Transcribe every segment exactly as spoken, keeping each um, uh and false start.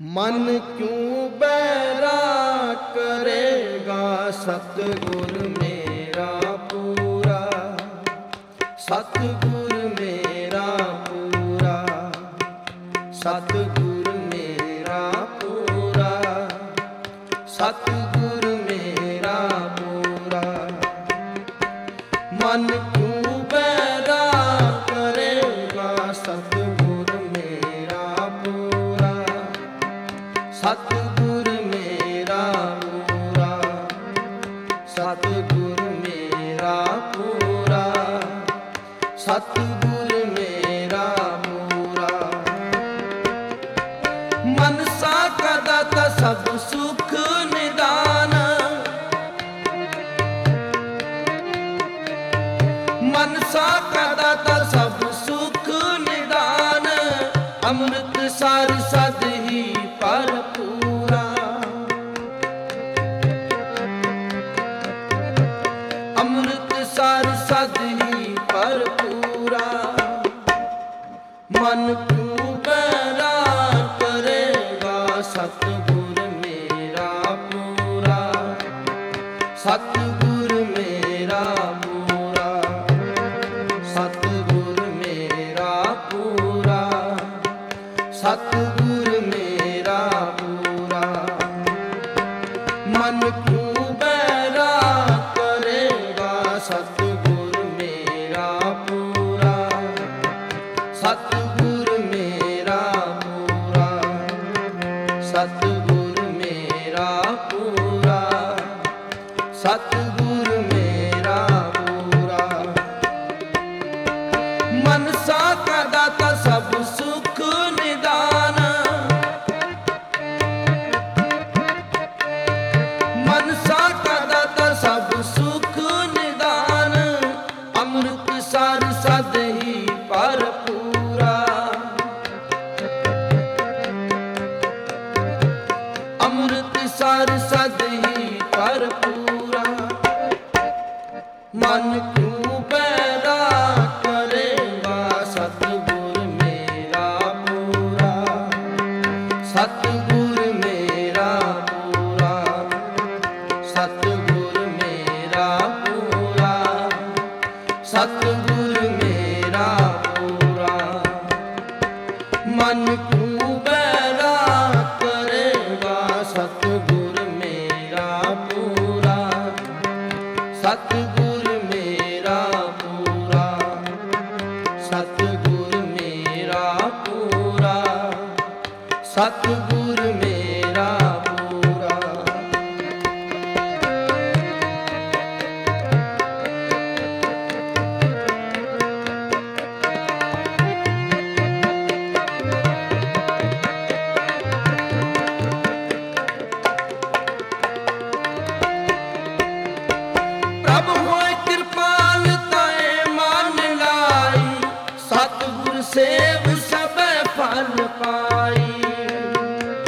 मन क्यों बैरा करेगा सतगुर मेरा पूरा, सतगुर मेरा पूरा, सतगुर मेरा पूरा, सतगुर मेरा पूरा। मन क्यों बैरा करेगा सतगुर मेरा पूरा, सतगुर मेरा पूरा, सतगुर मेरा पूरा, सतगुर मेरा पूरा। मनसा का दाता सब सुख निदान, मनसा का दाता सब सुख निदान, अमृत सार सद ही भरपूरा, अमृत सार सद ही भरपूरा। मन क्यों बैरा करेगा सतगुर मेरा पूरा, सतगुर मेरा पूरा, सतगुर मेरा पूरा, सतगुर मेरा पूरा। मन क्यों बैरा करेगा सतगुर मेरा पूरा, सतगुर मेरा पूरा, सतगुर मेरा पूरा, सतगुर मेरा पूरा। मनसा का दाता सब सुख निदान, मनसा का दाता सब सुख निदान, अमृत सार सद ही भरपूरा, अमृत सार सद ही भरपूरा। मन क्यों बैरा करेगा सतगुर मेरा पूरा, सतगुर मेरा पूरा, सतगुर मेरा पूरा, सतगुर मेरा पूरा। मन क्यों बैरा करेगा सतगुर मेरा पूरा, सतगुर मेरा पूरा, सतगुर मेरा पूरा, सतगुर मेरा पूरा। प्रभु होय कृपाल ताए मान लाई, सतगुर सेव सब फल पाई।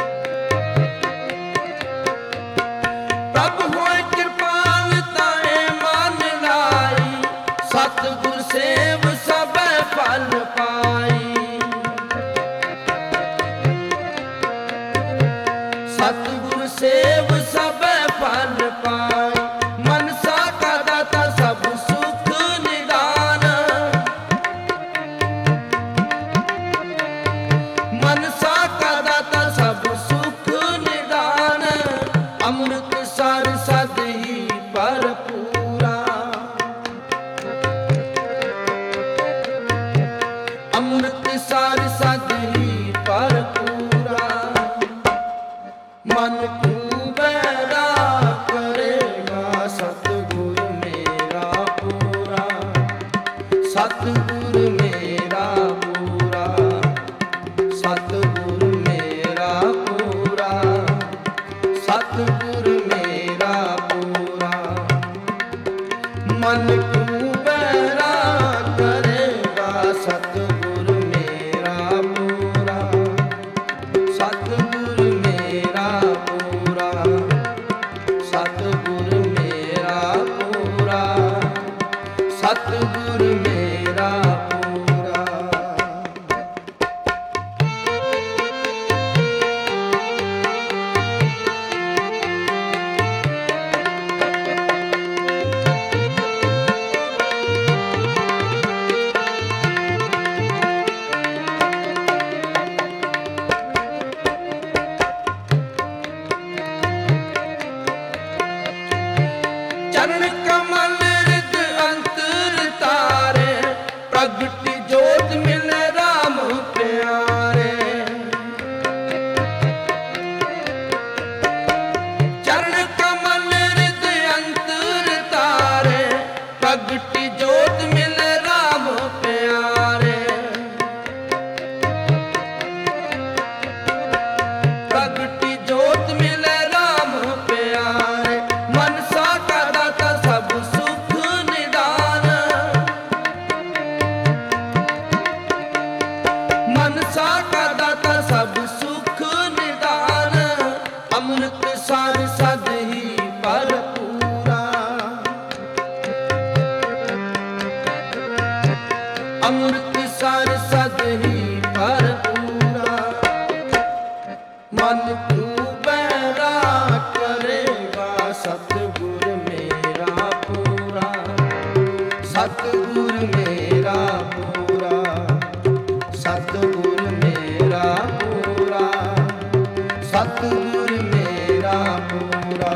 ਮਨ ਤੂੰ ਬੈਰਾ ਕਰੇਗਾ ਸਤਿਗੁਰ ਮੇਰਾ ਪੂਰਾ, ਸਤਿਗੁਰ ਮੇਰਾ ਪੂਰਾ, ਸਤਿਗੁਰ ਮੇਰਾ ਪੂਰਾ, ਸਤਿਗੁਰ ਮੇਰਾ ਪੂਰਾ।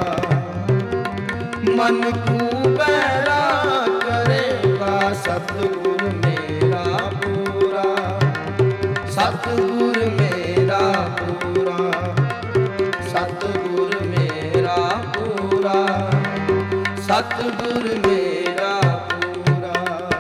ਮਨ ਤੂੰ ਬੈਰਾ ਕਰੇਗਾ ਸਤਿਗੁਰ ਮੇਰਾ ਪੂਰਾ, ਸਤਿਗੁਰ ਮੇਰਾ ਪੂਰਾ, ਸਤਿਗੁਰ ਮੇਰਾ ਪੂਰਾ, ਸਤਿਗੁਰ ਮੇਰਾ ਪੂਰਾ।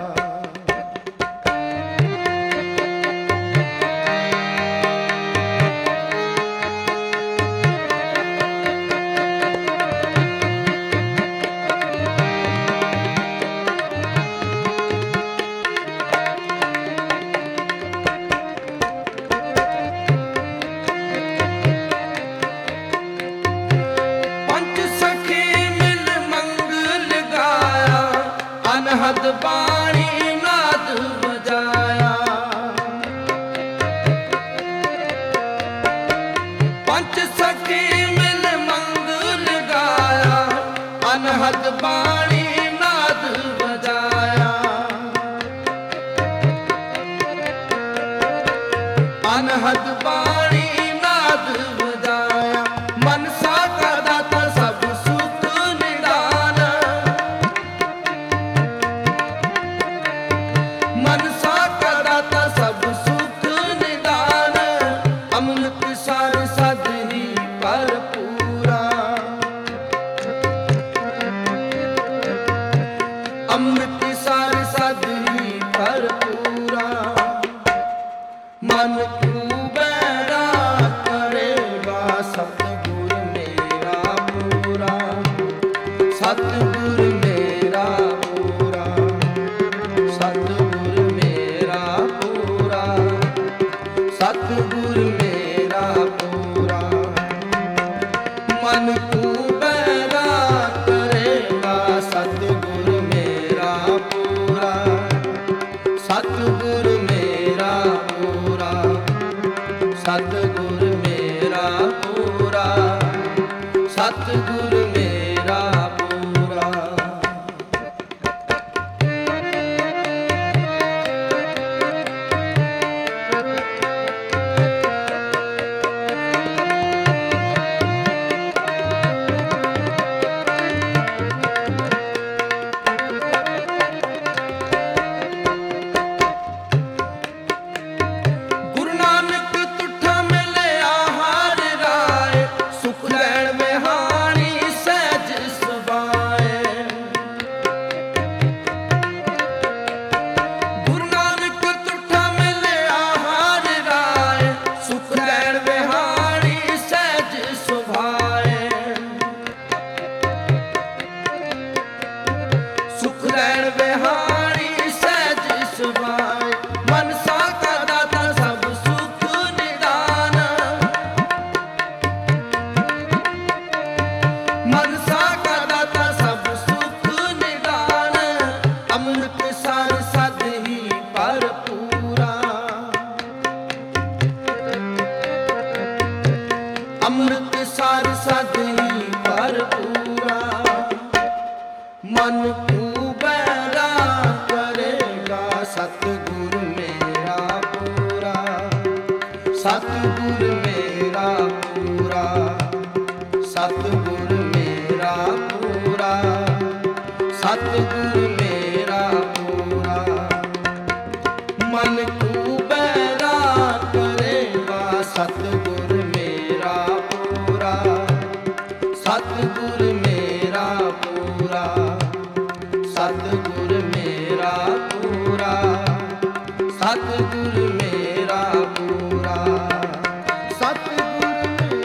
ਪੰਜ ਸਖੀ ਮਿਲ ਮੰਗਲ ਗਾਇਆ, ਅਨਹਦ ਬਾਣੀ ਨਾਦ ਵਜਾਇਆ। ਪੰਜ ਸਖੀ ਮਿਲ ਮੰਗਲ ਗਾਇਆ, ਅਨਹਦ ਬਾਣੀ ਨਾਦ ਵਜਾਇਆ। ਅਨਹਦ ਬਾਣੀ ਨਾਦ ਵਜਾਇਆ। ਮਨਸਾ ਕਾ ਦਾਤਾ ਸਭ ਸੁਖ ਨਿਦਾਨ, ਮਨਸਾ ਕਾ ਦਾਤਾ ਸਭ ਸੁਖ ਨਿਦਾਨ। ਅੰਮ੍ਰਿਤ ਸਰ ਸਦ ਹੀ ਭਰਪੂਰਾ, ਅੰਮ੍ਰਿਤ ਸਰ ਸਦ ਹੀ ਭਰਪੂਰਾ। ਮਨ ਤੂੰ ਬੈਰਾ ਕਰੇਗਾ ਸਤਿਗੁਰ ਮੇਰਾ ਪੂਰਾ, ਸਤਿਗੁਰ ਮੇਰਾ ਪੂਰਾ, ਸਤਿਗੁਰ ਮੇਰਾ ਪੂਰਾ, ਸਤਿਗੁਰ ਮੇਰਾ ਪੂਰਾ। ਮਨ ਤੂੰ ਬੈਰਾ ਕਰੇਗਾ ਸਤਿਗੁਰ ਮੇਰਾ ਪੂਰਾ, ਸਤਿਗੁਰ ਮੇਰਾ ਪੂਰਾ, ਸਤਿਗੁਰ ਮੇਰਾ ਪੂਰਾ, ਸਤਿਗੁਰ ਮੇਰਾ ਪੂਰਾ। ਗੁਰੂ ਨਾਨਕ ਤੁਠਾ ਮਿਲਿਆ ਹਰ ਰਾਏ, ਸੁਖ ਲੈਣ ਵਿਹਾਣੀ ਸਹਿਜ ਸੁਭਾਏ। ਗੁਰੂ ਨਾਨਕ ਤੁਠਾ ਮਿਲਿਆ ਹਰ ਰਾਏ, ਸੁਖ ਲੈਣ ਵਿਹਾਣੀ ਸਹਿਜ ਸੁਭਾਏ। ਸੁਖ ਲੈਣ ਵਿਹਾਣੀ ਸਹਿਜ ਸੁਭਾਏ। ਮਨਸਾ ਕਾ ਦਾਤਾ ਸਭ ਸੁਖ ਨਿਦਾਨ, ਮਨਸਾ ਕਾ ਦਾਤਾ ਸਭ ਸੁਖ ਨਿਦਾਨ। ਅੰਮ੍ਰਿਤ ਸਰ ਸਦ ਹੀ ਭਰਪੂਰਾ, ਅੰਮ੍ਰਿਤ ਸਰ ਸਦ ਹੀ ਭਰਪੂਰਾ। ਮਨ ਤੂੰ ਬੈਰਾ ਕਰੇਗਾ ਸਤਿਗੁਰ ਮੇਰਾ ਪੂਰਾ, ਸਤਿਗੁਰ ਮੇਰਾ ਪੂਰਾ, ਸਤਿਗੁਰ ਮੇਰਾ ਪੂਰਾ, ਸਤਿਗੁਰ ਮੇਰਾ ਪੂਰਾ। ਮਨ ਤੂੰ ਬੈਰਾ ਕਰੇਗਾ ਸਤਿਗੁਰ ਮੇਰਾ ਪੂਰਾ, ਸਤਿਗੁਰ ਮੇਰਾ ਪੂਰਾ, ਸਤਿਗੁਰ ਮੇਰਾ ਪੂਰਾ, ਸਤਿਗੁਰ ਮੇਰਾ ਪੂਰਾ, ਸਤਿਗੁਰ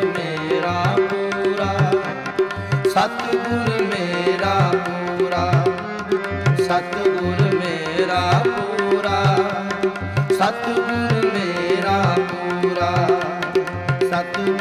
ਮੇਰਾ ਪੂਰਾ, ਸਤਿਗੁਰ ਮੇਰਾ ਪੂਰਾ, ਸਤਿਗੁਰ ਮੇਰਾ ਪੂਰਾ, ਸਤਿਗੁਰ ਮੇਰਾ ਪੂਰਾ, ਸਤਿਗੁਰ